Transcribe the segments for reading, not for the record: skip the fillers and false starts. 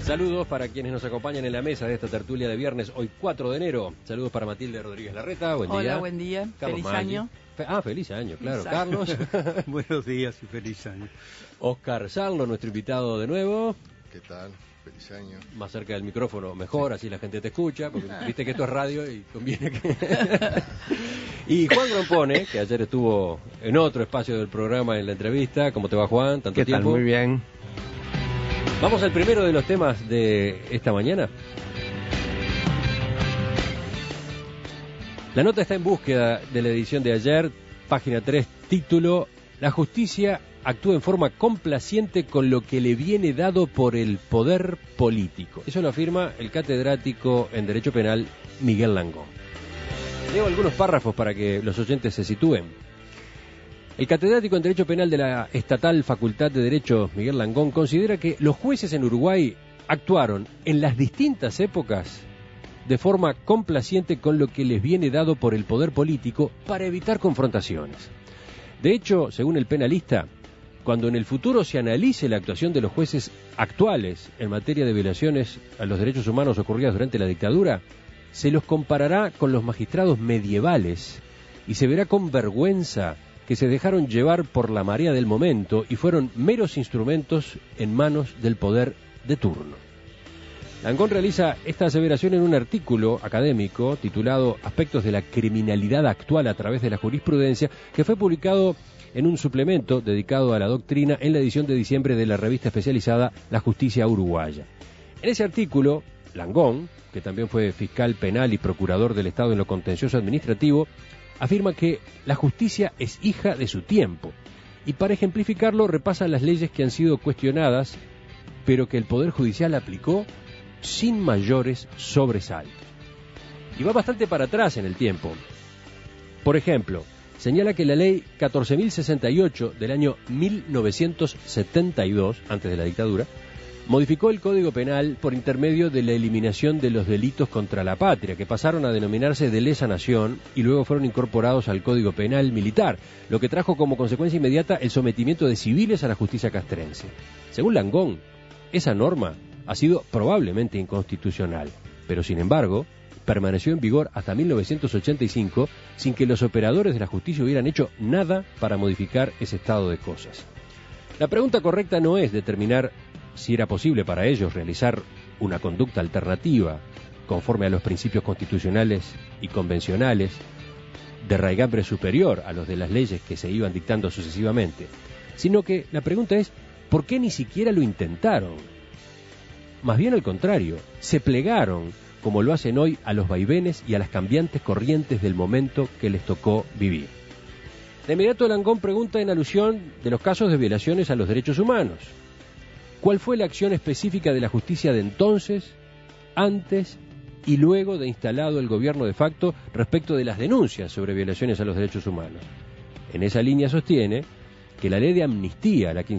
Saludos para quienes nos acompañan en la mesa de esta tertulia de viernes, hoy 4 de enero. Saludos para Matilde Rodríguez Larreta, buen día. Hola, buen día, Carlos feliz Maggi. año. Feliz año, claro. Exacto. Carlos. Buenos días y feliz año. Oscar Sarlo, nuestro invitado de nuevo. ¿Qué tal? Feliz año. Más cerca del micrófono, mejor, así la gente te escucha, porque viste que esto es radio y conviene que... Y Juan Grompone, que ayer estuvo en otro espacio del programa en la entrevista. ¿Cómo te va, Juan? ¿Tanto tiempo? ¿Qué tal? Muy bien. Vamos al primero de los temas de esta mañana. La nota está en búsqueda de la edición de ayer, página 3, título: La justicia actúa en forma complaciente con lo que le viene dado por el poder político. Eso lo afirma el catedrático en Derecho Penal Miguel Langón. Leo algunos párrafos para que los oyentes se sitúen. El catedrático en Derecho Penal de la Estatal Facultad de Derecho, Miguel Langón, considera que los jueces en Uruguay actuaron en las distintas épocas de forma complaciente con lo que les viene dado por el poder político para evitar confrontaciones. De hecho, según el penalista, cuando en el futuro se analice la actuación de los jueces actuales en materia de violaciones a los derechos humanos ocurridas durante la dictadura, se los comparará con los magistrados medievales y se verá con vergüenza que se dejaron llevar por la marea del momento y fueron meros instrumentos en manos del poder de turno. Langón realiza esta aseveración en un artículo académico titulado Aspectos de la criminalidad actual a través de la jurisprudencia, que fue publicado en un suplemento dedicado a la doctrina en la edición de diciembre de la revista especializada La Justicia Uruguaya. En ese artículo, Langón, que también fue fiscal penal y procurador del Estado en lo contencioso administrativo, afirma que la justicia es hija de su tiempo y para ejemplificarlo repasa las leyes que han sido cuestionadas pero que el Poder Judicial aplicó sin mayores sobresaltos. Y va bastante para atrás en el tiempo. Por ejemplo, señala que la ley 14.068 del año 1972, antes de la dictadura, modificó el Código Penal por intermedio de la eliminación de los delitos contra la patria, que pasaron a denominarse de lesa nación y luego fueron incorporados al Código Penal militar, lo que trajo como consecuencia inmediata el sometimiento de civiles a la justicia castrense. Según Langón, esa norma ha sido probablemente inconstitucional, pero sin embargo permaneció en vigor hasta 1985 sin que los operadores de la justicia hubieran hecho nada para modificar ese estado de cosas. La pregunta correcta no es determinar si era posible para ellos realizar una conducta alternativa conforme a los principios constitucionales y convencionales de raigambre superior a los de las leyes que se iban dictando sucesivamente, sino que la pregunta es ¿por qué ni siquiera lo intentaron? Más bien al contrario, se plegaron, como lo hacen hoy, a los vaivenes y a las cambiantes corrientes del momento que les tocó vivir. De inmediato Langón pregunta en alusión de los casos de violaciones a los derechos humanos. ¿Cuál fue la acción específica de la justicia de entonces, antes y luego de instalado el gobierno de facto respecto de las denuncias sobre violaciones a los derechos humanos? En esa línea sostiene que la ley de amnistía, la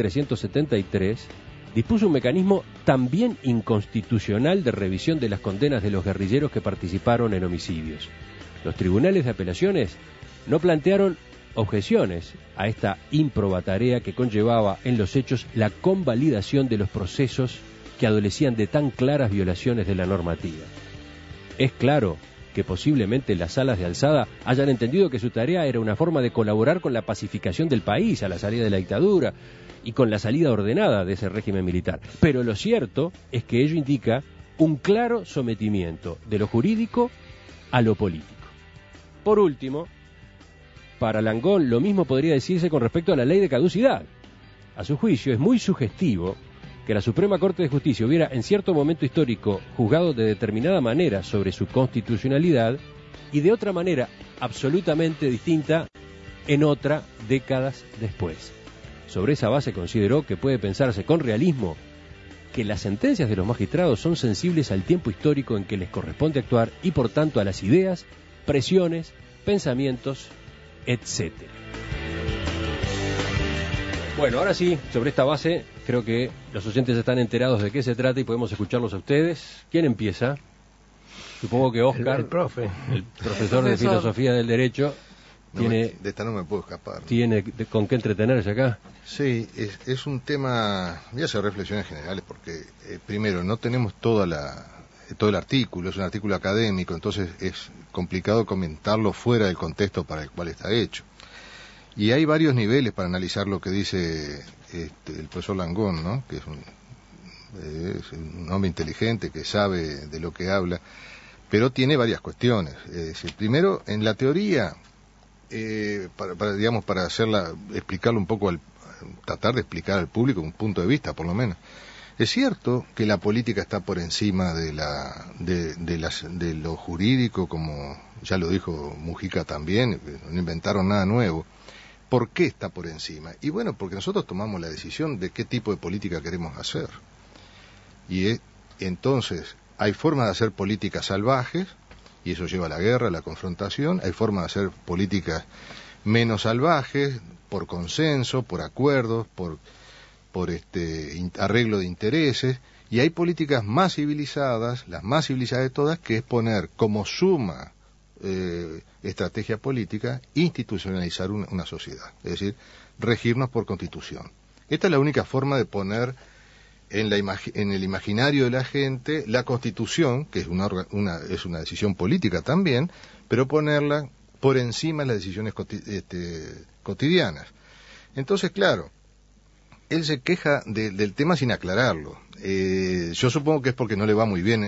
15.373, dispuso un mecanismo también inconstitucional de revisión de las condenas de los guerrilleros que participaron en homicidios. Los tribunales de apelaciones no plantearon objeciones a esta ímproba tarea que conllevaba en los hechos la convalidación de los procesos que adolecían de tan claras violaciones de la normativa. Es claro que posiblemente las salas de alzada hayan entendido que su tarea era una forma de colaborar con la pacificación del país a la salida de la dictadura y con la salida ordenada de ese régimen militar. Pero lo cierto es que ello indica un claro sometimiento de lo jurídico a lo político. Por último, para Langón lo mismo podría decirse con respecto a la ley de caducidad. A su juicio es muy sugestivo que la Suprema Corte de Justicia hubiera en cierto momento histórico juzgado de determinada manera sobre su constitucionalidad y de otra manera absolutamente distinta en otra décadas después. Sobre esa base consideró que puede pensarse con realismo que las sentencias de los magistrados son sensibles al tiempo histórico en que les corresponde actuar y por tanto a las ideas, presiones, pensamientos, etcétera. Bueno, ahora sí, sobre esta base, creo que los oyentes están enterados de qué se trata y podemos escucharlos a ustedes. ¿Quién empieza? Supongo que Oscar, el profe. El profesor de Filosofía del Derecho, de esta no me puedo escapar. ¿Tiene con qué entretenerse acá? Sí, es un tema, voy a hacer reflexiones generales porque primero, no tenemos todo el artículo, es un artículo académico, entonces es complicado comentarlo fuera del contexto para el cual está hecho. Y hay varios niveles para analizar lo que dice el profesor Langón, ¿no? Que es un hombre inteligente que sabe de lo que habla, pero tiene varias cuestiones. Es decir, primero, en la teoría, para explicarlo un poco, tratar de explicar al público un punto de vista, por lo menos. Es cierto que la política está por encima de lo jurídico, como ya lo dijo Mujica también, no inventaron nada nuevo. ¿Por qué está por encima? Y bueno, porque nosotros tomamos la decisión de qué tipo de política queremos hacer. Y entonces hay formas de hacer políticas salvajes, y eso lleva a la guerra, a la confrontación. Hay formas de hacer políticas menos salvajes, por consenso, por acuerdos, por arreglo de intereses. Y hay políticas más civilizadas, las más civilizadas de todas, que es poner como suma estrategia política, institucionalizar una sociedad, es decir, regirnos por constitución. Esta es la única forma de poner en el imaginario de la gente la constitución, que es una decisión política también, pero ponerla por encima de las decisiones cotidianas. Entonces, claro, él se queja del tema sin aclararlo. Yo supongo que es porque no le va muy bien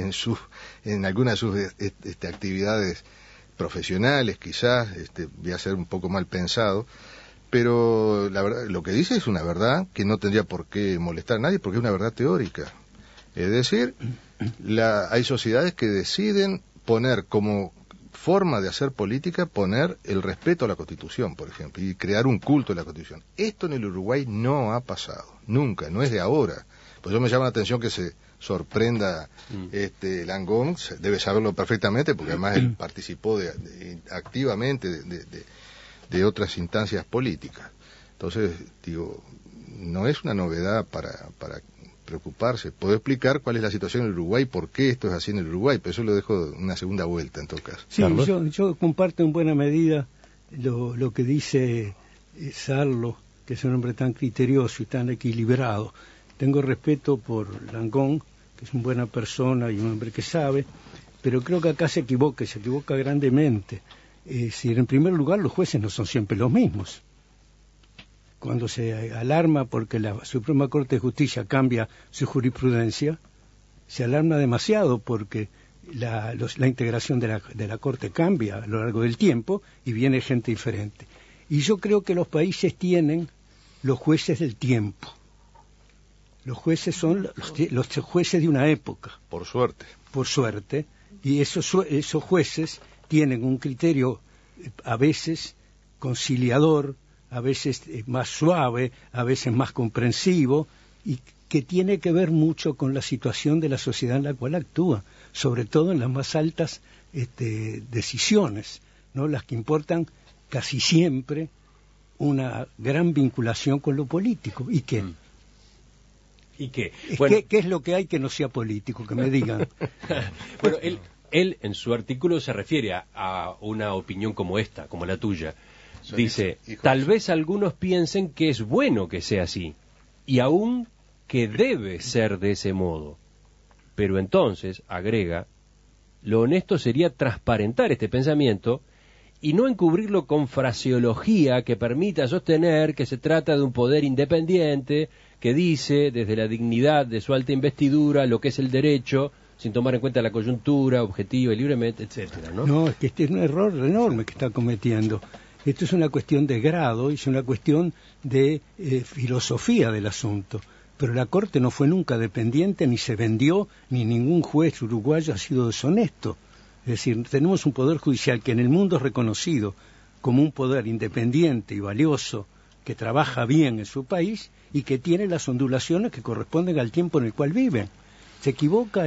en algunas de sus actividades profesionales, quizás, voy a ser un poco mal pensado, pero la verdad, lo que dice es una verdad que no tendría por qué molestar a nadie, porque es una verdad teórica. Es decir, hay sociedades que deciden poner como forma de hacer política, poner el respeto a la Constitución, por ejemplo, y crear un culto a la Constitución. Esto en el Uruguay no ha pasado, nunca, no es de ahora. Pues yo me llama la atención que se sorprenda Langón, debe saberlo perfectamente, porque además él participó activamente de otras instancias políticas. Entonces, digo, no es una novedad para preocuparse. Puedo explicar cuál es la situación en el Uruguay, por qué esto es así en el Uruguay, pero eso lo dejo una segunda vuelta en todo caso. Sí, yo comparto en buena medida lo que dice Sarlo, que es un hombre tan criterioso y tan equilibrado. Tengo respeto por Langón, que es una buena persona y un hombre que sabe, pero creo que acá se equivoca grandemente. Es decir, en primer lugar, los jueces no son siempre los mismos. Cuando se alarma porque la Suprema Corte de Justicia cambia su jurisprudencia, se alarma demasiado porque la integración de la Corte cambia a lo largo del tiempo y viene gente diferente. Y yo creo que los países tienen los jueces del tiempo. Los jueces son los jueces de una época. Por suerte. Por suerte. Y esos jueces tienen un criterio a veces conciliador, a veces más suave, a veces más comprensivo, y que tiene que ver mucho con la situación de la sociedad en la cual actúa, sobre todo en las más altas decisiones, ¿no? Las que importan casi siempre una gran vinculación con lo político. ¿Y qué? ¿Y qué? Bueno, ¿Qué es lo que hay que no sea político? Que me digan. Bueno, él en su artículo se refiere a una opinión como esta, como la tuya. Dice, tal vez algunos piensen que es bueno que sea así, y aún que debe ser de ese modo. Pero entonces, agrega, lo honesto sería transparentar este pensamiento y no encubrirlo con fraseología que permita sostener que se trata de un poder independiente que dice, desde la dignidad de su alta investidura, lo que es el derecho, sin tomar en cuenta la coyuntura, objetiva y libremente, etcétera, ¿no? No, es que este es un error enorme que está cometiendo. Esto es una cuestión de grado, es una cuestión de filosofía del asunto. Pero la Corte no fue nunca dependiente, ni se vendió, ni ningún juez uruguayo ha sido deshonesto. Es decir, tenemos un poder judicial que en el mundo es reconocido como un poder independiente y valioso, que trabaja bien en su país y que tiene las ondulaciones que corresponden al tiempo en el cual viven. Se equivoca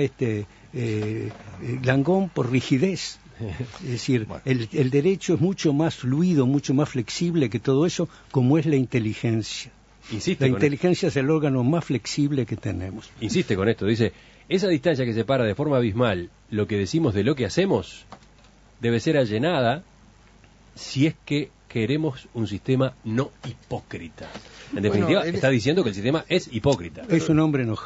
Langón por rigidez. Es decir, bueno, el derecho es mucho más fluido, mucho más flexible que todo eso, como es la inteligencia. La inteligencia es el órgano más flexible que tenemos. Insiste con esto, dice, esa distancia que separa de forma abismal lo que decimos de lo que hacemos debe ser allanada si es que queremos un sistema no hipócrita. En definitiva, está diciendo que el sistema es hipócrita. Es un hombre enojado.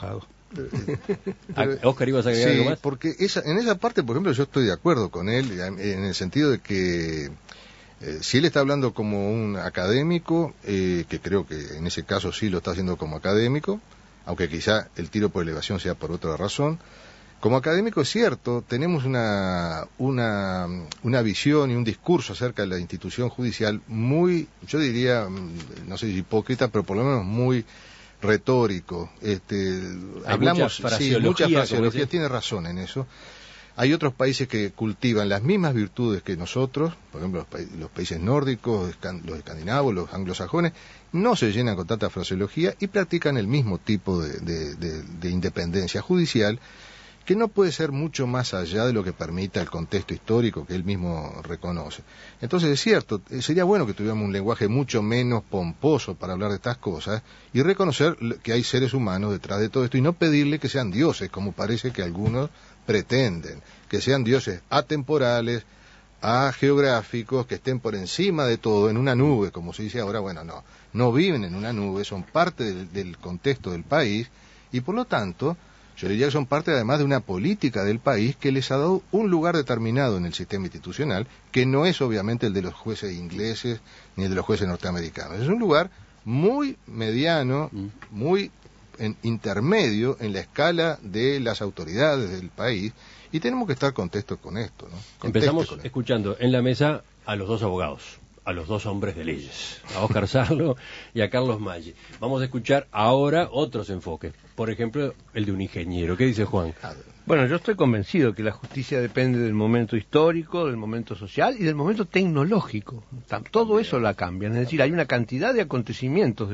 Oscar, ¿ibas a agregar algo más? Porque en esa parte, por ejemplo, yo estoy de acuerdo con él, en el sentido de que si él está hablando como un académico, que creo que en ese caso sí lo está haciendo como académico, aunque quizá el tiro por elevación sea por otra razón. Como académico es cierto, tenemos una visión y un discurso acerca de la institución judicial muy, yo diría, no sé si hipócrita, pero por lo menos muy retórico. Hablamos, mucha fraseología, tiene razón en eso. Hay otros países que cultivan las mismas virtudes que nosotros, por ejemplo los países nórdicos, los escandinavos, los anglosajones, no se llenan con tanta fraseología y practican el mismo tipo de independencia judicial, que no puede ser mucho más allá de lo que permita el contexto histórico que él mismo reconoce. Entonces es cierto, sería bueno que tuviéramos un lenguaje mucho menos pomposo para hablar de estas cosas y reconocer que hay seres humanos detrás de todo esto y no pedirle que sean dioses, como parece que algunos pretenden, que sean dioses atemporales, ageográficos, que estén por encima de todo, en una nube, como se dice ahora. Bueno, no viven en una nube, son parte del contexto del país y por lo tanto yo diría que son parte además de una política del país que les ha dado un lugar determinado en el sistema institucional, que no es obviamente el de los jueces ingleses ni el de los jueces norteamericanos. Es un lugar muy mediano, muy intermedio en la escala de las autoridades del país, y tenemos que estar contentos con esto, ¿no? Empezamos escuchando en la mesa a los dos abogados, a los dos hombres de leyes, a Óscar Sarlo y a Carlos Maggi. Vamos a escuchar ahora otros enfoques, por ejemplo, el de un ingeniero. ¿Qué dice Juan? Bueno, yo estoy convencido que la justicia depende del momento histórico, del momento social y del momento tecnológico. Todo eso la cambia. Es decir, hay una cantidad de acontecimientos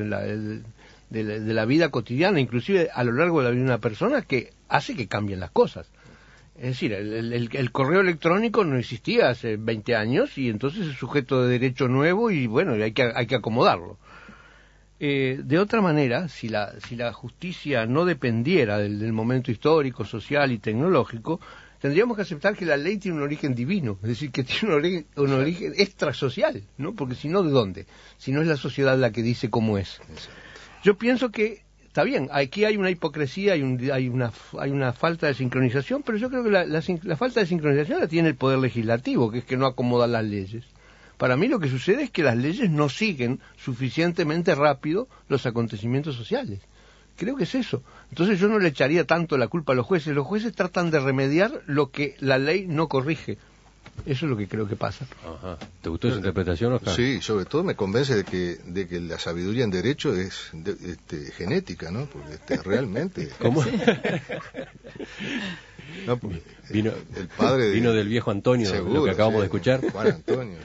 de la vida cotidiana, inclusive a lo largo de la vida de una persona, que hace que cambien las cosas. Es decir, el correo electrónico no existía hace 20 años y entonces es sujeto de derecho nuevo y bueno, hay que acomodarlo. De otra manera, si la justicia no dependiera del momento histórico, social y tecnológico, tendríamos que aceptar que la ley tiene un origen divino, es decir, que tiene un origen extrasocial, ¿no? Porque si no, ¿de dónde? Si no es la sociedad la que dice cómo es. Yo pienso que está bien, aquí hay una hipocresía, hay una falta de sincronización, pero yo creo que la falta de sincronización la tiene el Poder Legislativo, que es que no acomoda las leyes. Para mí lo que sucede es que las leyes no siguen suficientemente rápido los acontecimientos sociales. Creo que es eso. Entonces yo no le echaría tanto la culpa a los jueces. Los jueces tratan de remediar lo que la ley no corrige. Eso es lo que creo que pasa. Ajá. ¿Te gustó esa interpretación, Oscar? Sí, sobre todo me convence de que la sabiduría en derecho es genética, ¿no? Porque realmente... ¿Cómo? No, el padre vino del viejo Antonio, seguro, lo que acabamos de escuchar. Juan Antonio.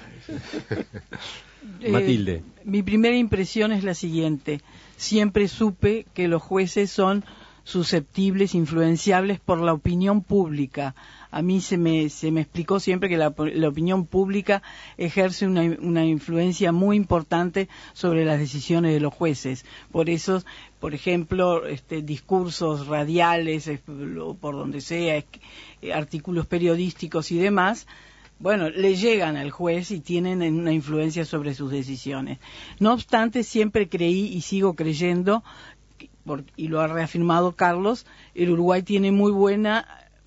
Matilde. Mi primera impresión es la siguiente. Siempre supe que los jueces son susceptibles, influenciables por la opinión pública. A mí se me explicó siempre que la opinión pública ejerce una influencia muy importante sobre las decisiones de los jueces. Por eso, por ejemplo, discursos radiales, por donde sea, artículos periodísticos y demás, bueno, le llegan al juez y tienen una influencia sobre sus decisiones. No obstante, siempre creí y sigo creyendo, y lo ha reafirmado Carlos, el Uruguay tiene muy buena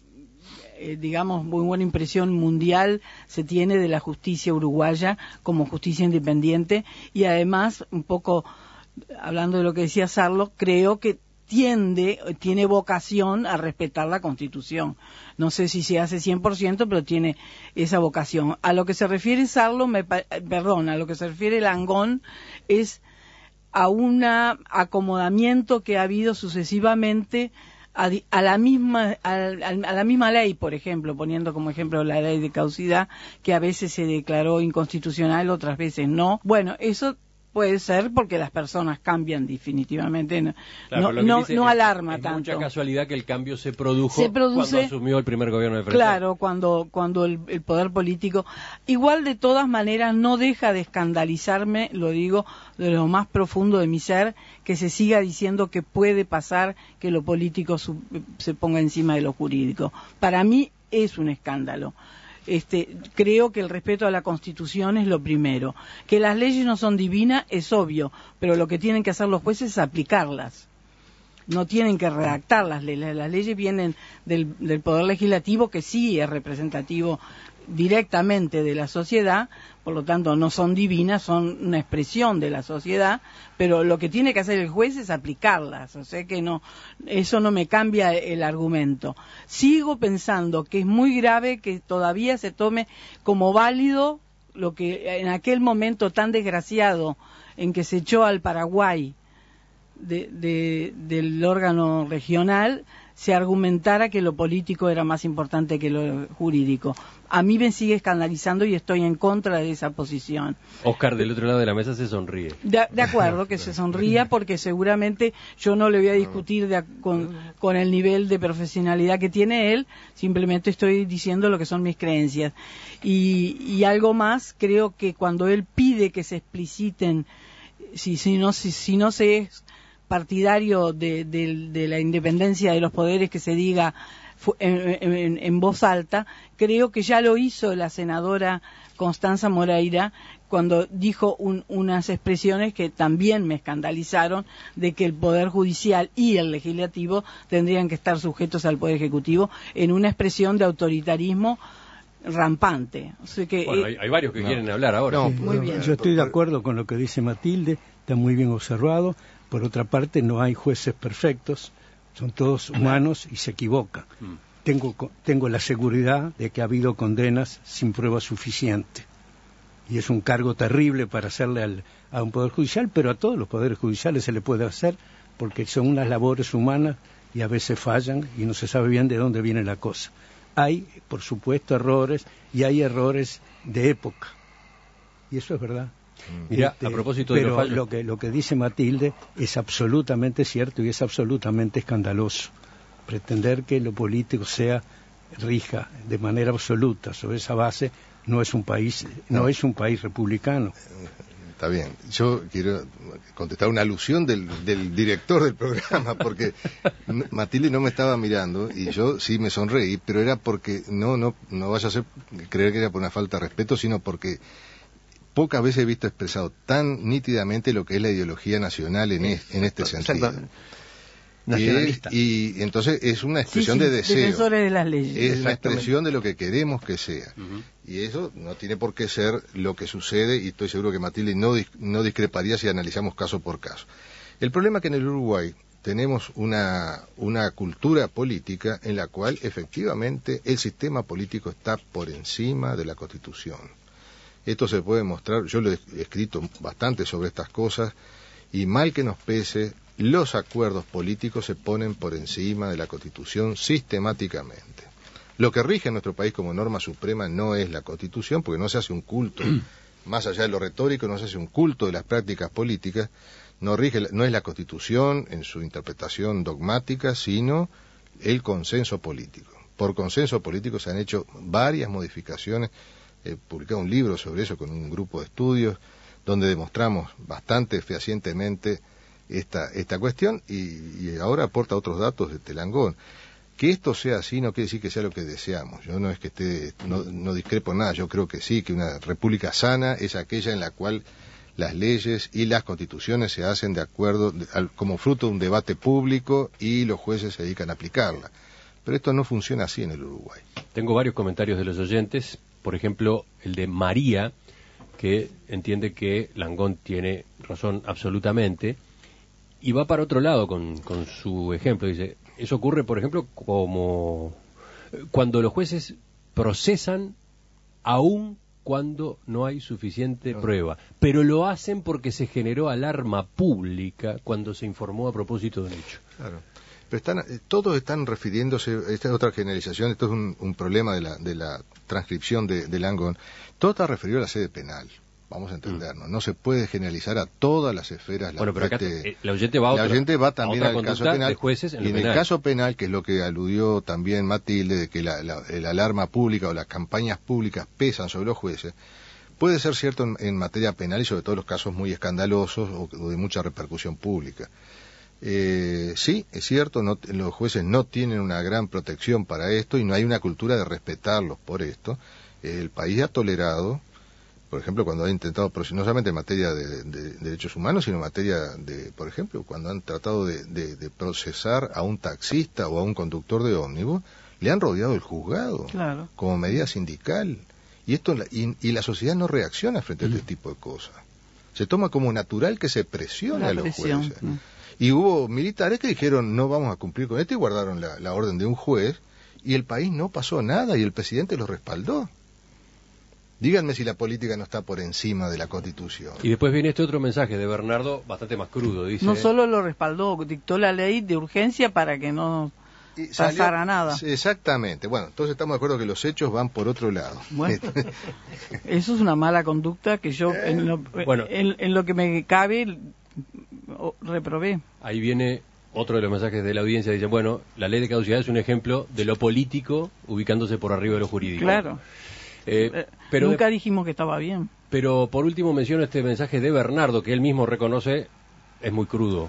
impresión mundial se tiene de la justicia uruguaya como justicia independiente, y además, un poco hablando de lo que decía Sarlo, creo que tiene vocación a respetar la Constitución. No sé si se hace 100%, pero tiene esa vocación. A lo que se refiere Sarlo, a lo que se refiere Langón, es a un acomodamiento que ha habido sucesivamente a la misma ley, por ejemplo, poniendo como ejemplo la ley de caducidad, que a veces se declaró inconstitucional, otras veces no. Bueno, eso puede ser porque las personas cambian definitivamente, no alarma tanto. Es mucha casualidad que el cambio se produce cuando asumió el primer gobierno de Freixo. Claro, cuando el poder político, igual de todas maneras no deja de escandalizarme, lo digo de lo más profundo de mi ser, que se siga diciendo que puede pasar que lo político se ponga encima de lo jurídico. Para mí es un escándalo. Creo que el respeto a la Constitución es lo primero. Que las leyes no son divinas es obvio, pero lo que tienen que hacer los jueces es aplicarlas. no tienen que redactar las leyes vienen del Poder Legislativo, que sí es representativo directamente de la sociedad, por lo tanto no son divinas, son una expresión de la sociedad, pero lo que tiene que hacer el juez es aplicarlas, o sea que no, eso no me cambia el argumento. Sigo pensando que es muy grave que todavía se tome como válido lo que en aquel momento tan desgraciado en que se echó al Paraguay del órgano regional, se argumentara que lo político era más importante que lo jurídico. A mí me sigue escandalizando y estoy en contra de esa posición. Oscar, del otro lado de la mesa, se sonríe. De acuerdo, que se sonría, porque seguramente yo no le voy a discutir con el nivel de profesionalidad que tiene él, simplemente estoy diciendo lo que son mis creencias. Y algo más, creo que cuando él pide que se expliciten, si no se es partidario de la independencia de los poderes, que se diga en voz alta, creo que ya lo hizo la senadora Constanza Moreira cuando dijo unas expresiones que también me escandalizaron, de que el Poder Judicial y el Legislativo tendrían que estar sujetos al Poder Ejecutivo, en una expresión de autoritarismo rampante. O sea que, bueno, hay varios que quieren hablar ahora. No, muy bien. Yo estoy de acuerdo con lo que dice Matilde, está muy bien observado. Por otra parte, no hay jueces perfectos, son todos humanos y se equivocan. Tengo la seguridad de que ha habido condenas sin prueba suficiente. Y es un cargo terrible para hacerle a un Poder Judicial, pero a todos los Poderes Judiciales se le puede hacer, porque son unas labores humanas y a veces fallan y no se sabe bien de dónde viene la cosa. Hay, por supuesto, errores, y hay errores de época. Y eso es verdad. Mira, a propósito de pero los fallos, lo que dice Matilde es absolutamente cierto y es absolutamente escandaloso. Pretender que lo político rija de manera absoluta sobre esa base no es un país republicano. Está bien. Yo quiero contestar una alusión del director del programa, porque Matilde no me estaba mirando y yo sí me sonreí, pero era porque no vaya a creer que era por una falta de respeto, sino porque pocas veces he visto expresado tan nítidamente lo que es la ideología nacional en este sentido. Nacionalista. Y entonces es una expresión de deseo. Defensores de las leyes. Es una expresión de lo que queremos que sea. Y eso no tiene por qué ser lo que sucede, y estoy seguro que Matilde no discreparía si analizamos caso por caso. El problema es que en el Uruguay tenemos una cultura política en la cual efectivamente el sistema político está por encima de la Constitución. Esto se puede mostrar, yo lo he escrito bastante sobre estas cosas, y mal que nos pese, los acuerdos políticos se ponen por encima de la Constitución sistemáticamente. Lo que rige en nuestro país como norma suprema no es la Constitución, porque no se hace un culto, más allá de lo retórico, no se hace un culto de las prácticas políticas, no es la Constitución en su interpretación dogmática, sino el consenso político. Por consenso político se han hecho varias modificaciones. He publicado un libro sobre eso con un grupo de estudios donde demostramos bastante fehacientemente esta cuestión, y ahora aporta otros datos de Telangón. Que esto sea así no quiere decir que sea lo que deseamos. Yo no es que no discrepo en nada. Yo creo que sí, que una república sana es aquella en la cual las leyes y las constituciones se hacen de acuerdo, como fruto de un debate público, y los jueces se dedican a aplicarla. Pero esto no funciona así en el Uruguay. Tengo varios comentarios de los oyentes, por ejemplo, el de María, que entiende que Langón tiene razón absolutamente, y va para otro lado con su ejemplo. Dice, eso ocurre, por ejemplo, como cuando los jueces procesan aún cuando no hay suficiente prueba, pero lo hacen porque se generó alarma pública cuando se informó a propósito de un hecho. Claro. Pero todos están refiriéndose, esta es otra generalización, esto es un problema de la transcripción de Langón, todo está referido a la sede penal. Vamos a entendernos, no se puede generalizar a todas las esferas. Bueno, pero acá la oyente va también al caso penal, de jueces en y en el caso penal, que es lo que aludió también Matilde, de que el alarma pública o las campañas públicas pesan sobre los jueces, puede ser cierto en materia penal y sobre todo los casos muy escandalosos o de mucha repercusión pública. Sí, es cierto, los jueces no tienen una gran protección para esto y no hay una cultura de respetarlos por esto. El país ha tolerado por ejemplo, cuando han intentado, no solamente en materia de derechos humanos, sino en materia de, por ejemplo, cuando han tratado de procesar a un taxista o a un conductor de ómnibus, le han rodeado el juzgado, claro, como medida sindical. Y esto y la sociedad no reacciona frente a este tipo de cosas. Se toma como natural que se presione a los jueces. Y hubo militares que dijeron, no vamos a cumplir con esto, y guardaron la orden de un juez, y el país no pasó nada, y el presidente lo respaldó. Díganme si la política no está por encima de la Constitución. Y después viene este otro mensaje de Bernardo, bastante más crudo, dice... No solo lo respaldó, dictó la ley de urgencia para que no pasara nada. Exactamente. Bueno, entonces estamos de acuerdo que los hechos van por otro lado. Bueno, eso es una mala conducta que yo, en lo que me cabe, reprobé. Ahí viene otro de los mensajes de la audiencia, dice, bueno, la ley de caducidad es un ejemplo de lo político ubicándose por arriba de lo jurídico. Claro. Pero nunca dijimos que estaba bien. Pero por último menciono este mensaje de Bernardo, que él mismo reconoce es muy crudo.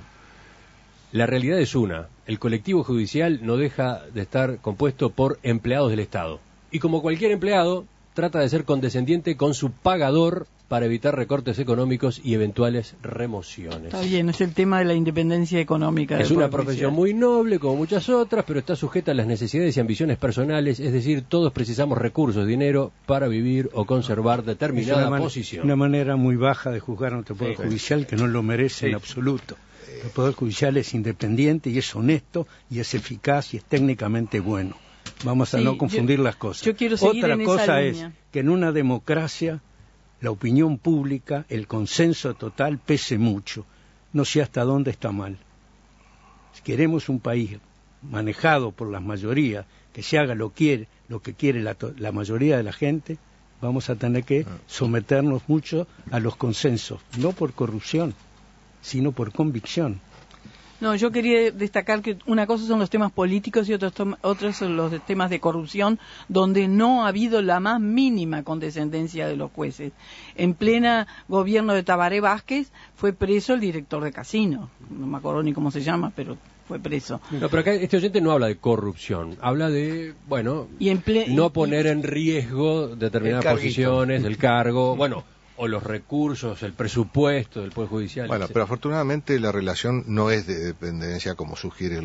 La realidad es una, el colectivo judicial no deja de estar compuesto por empleados del Estado. Y como cualquier empleado, trata de ser condescendiente con su pagador para evitar recortes económicos y eventuales remociones. Está bien, es el tema de la independencia económica. Es una profesión muy noble, como muchas otras, pero está sujeta a las necesidades y ambiciones personales, es decir, todos precisamos recursos, dinero, para vivir o conservar determinada posición. Una manera muy baja de juzgar a nuestro Poder Judicial, que no lo merece en absoluto. El Poder Judicial es independiente y es honesto y es eficaz y es técnicamente bueno. Vamos a no confundir las cosas. Yo quiero seguir Otra en cosa esa es línea. que en una democracia la opinión pública, el consenso total pese mucho. No sé hasta dónde está mal. Si queremos un país manejado por las mayorías, que se haga lo que quiere la mayoría de la gente, vamos a tener que someternos mucho a los consensos, no por corrupción, sino por convicción. No, yo quería destacar que una cosa son los temas políticos y otros son los temas de corrupción, donde no ha habido la más mínima condescendencia de los jueces. En plena gobierno de Tabaré Vázquez fue preso el director de casino, no me acuerdo ni cómo se llama, pero fue preso. No, pero acá este oyente no habla de corrupción, habla de, bueno, no poner en riesgo determinadas posiciones, el cargo, bueno, o los recursos, el presupuesto del Poder Judicial. Bueno, pero afortunadamente la relación no es de dependencia como sugiere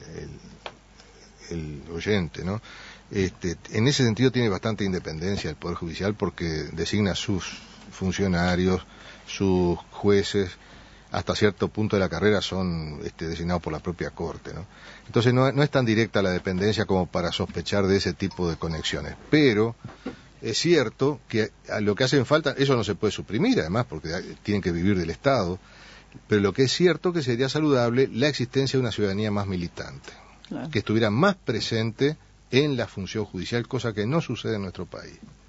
el oyente, ¿no? En ese sentido tiene bastante independencia el Poder Judicial porque designa sus funcionarios, sus jueces, hasta cierto punto de la carrera son designados por la propia Corte, ¿no? Entonces no es tan directa la dependencia como para sospechar de ese tipo de conexiones, pero es cierto que a lo que hacen falta, eso no se puede suprimir además porque tienen que vivir del Estado, pero lo que es cierto que sería saludable la existencia de una ciudadanía más militante, claro, que estuviera más presente en la función judicial, cosa que no sucede en nuestro país.